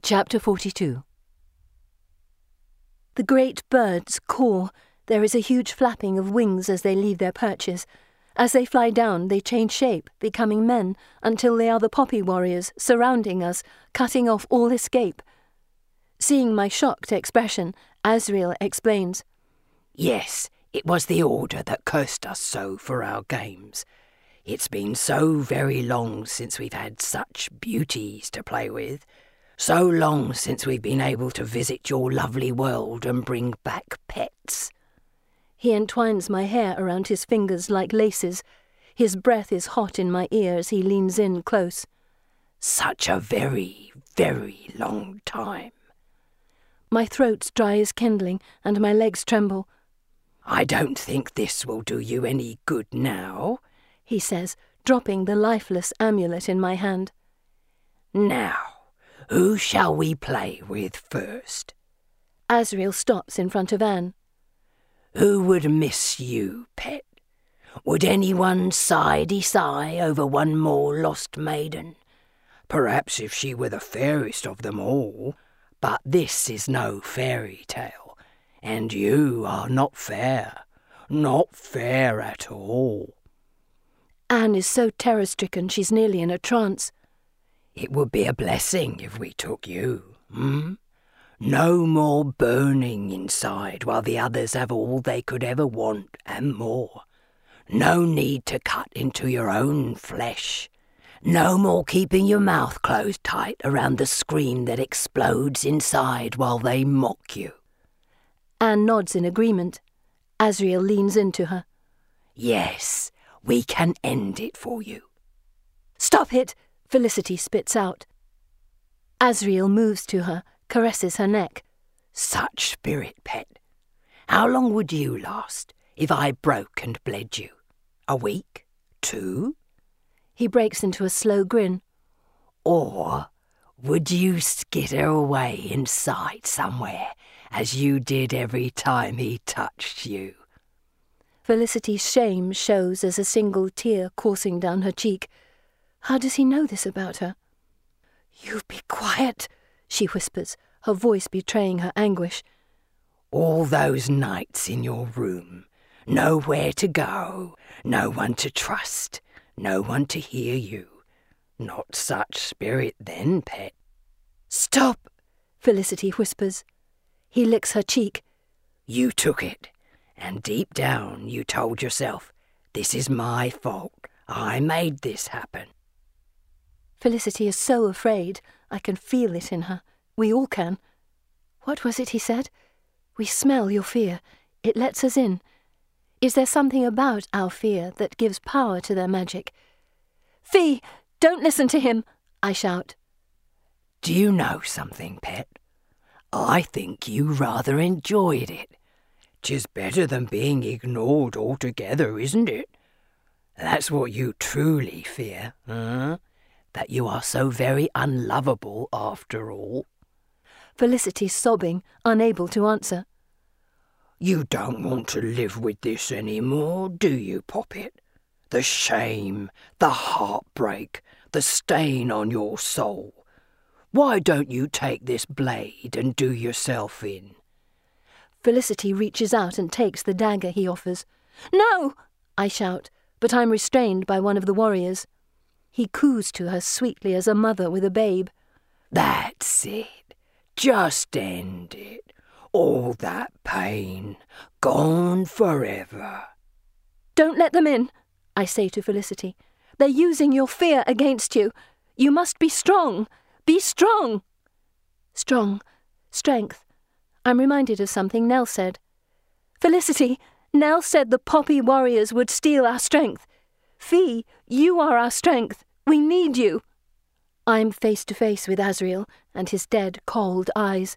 Chapter 42. The great birds caw. There is a huge flapping of wings as they leave their perches. As they fly down, they change shape, becoming men, until they are the poppy warriors surrounding us, cutting off all escape. Seeing my shocked expression, Asriel explains, "Yes, it was the Order that cursed us so for our games. It's been so very long since we've had such beauties to play with. So long since we've been able to visit your lovely world and bring back pets." He entwines my hair around his fingers like laces. His breath is hot in my ear as he leans in close. "Such a very, very long time." My throat's dry as kindling and my legs tremble. "I don't think this will do you any good now," he says, dropping the lifeless amulet in my hand. "Now, who shall we play with first?" Asriel stops in front of Anne. "Who would miss you, pet? Would anyone sigh over one more lost maiden? Perhaps if she were the fairest of them all, but this is no fairy tale, and you are not fair at all." Anne is so terror-stricken she's nearly in a trance. "It would be a blessing if we took you, No more burning inside while the others have all they could ever want and more. No need to cut into your own flesh. No more keeping your mouth closed tight around the scream that explodes inside while they mock you." Anne nods in agreement. Asriel leans into her. "Yes, we can end it for you." "Stop it!" Felicity spits out. Asriel moves to her, caresses her neck. "Such spirit, pet. How long would you last if I broke and bled you? A week? 2? He breaks into a slow grin. Or would you skitter away in sight somewhere, as you did every time he touched you?" Felicity's shame shows as a single tear coursing down her cheek. How does he know this about her? "You be quiet," she whispers, her voice betraying her anguish. "All those nights in your room, nowhere to go, no one to trust, no one to hear you. Not such spirit then, pet." "Stop," Felicity whispers. He licks her cheek. "You took it, and deep down you told yourself, this is my fault, I made this happen." Felicity is so afraid. I can feel it in her. We all can. What was it he said? "We smell your fear. It lets us in." Is there something about our fear that gives power to their magic? "Fee, don't listen to him," I shout. "Do you know something, pet? I think you rather enjoyed it. 'Tis better than being ignored altogether, isn't it? That's what you truly fear, That you are so very unlovable after all." Felicity's sobbing, unable to answer. "You don't want to live with this any more, do you, Poppet? The shame, the heartbreak, the stain on your soul. Why don't you take this blade and do yourself in?" Felicity reaches out and takes the dagger he offers. "No!" I shout, but I'm restrained by one of the warriors. He coos to her sweetly as a mother with a babe. "That's it. Just end it. All that pain, gone forever." "Don't let them in," I say to Felicity. "They're using your fear against you. You must be strong. Be strong." Strong. Strength. I'm reminded of something Nell said. "Felicity, Nell said the poppy warriors would steal our strength. Fee, you are our strength. We need you." I'm face to face with Asriel and his dead, cold eyes.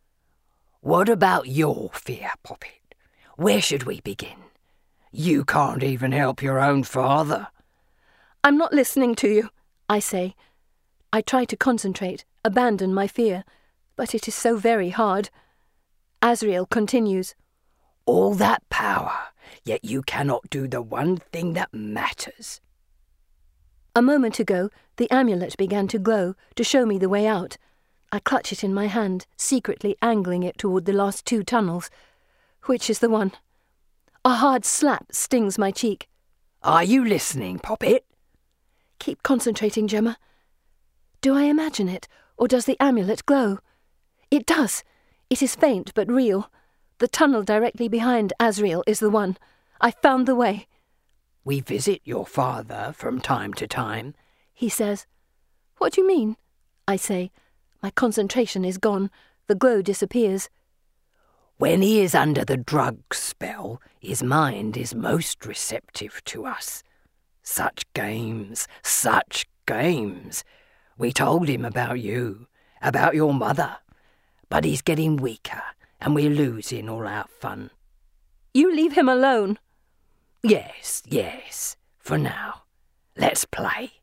"What about your fear, Poppet? Where should we begin? You can't even help your own father." "I'm not listening to you," I say. I try to concentrate, abandon my fear, but it is so very hard. Asriel continues. "All that power, yet you cannot do the one thing that matters." A moment ago, the amulet began to glow, to show me the way out. I clutch it in my hand, secretly angling it toward the last 2 tunnels. Which is the one? A hard slap stings my cheek. Are you listening, Poppet? Keep concentrating, Gemma. Do I imagine it, or does the amulet glow? It does. It is faint but real. The tunnel directly behind Asriel is the one. I found the way. We visit your father from time to time, he says. What do you mean? I say. My concentration is gone. The glow disappears. When he is under the drug spell, his mind is most receptive to us. Such games, such games. We told him about you, about your mother. But he's getting weaker, and we're losing all our fun. You leave him alone. Yes, for now. Let's play.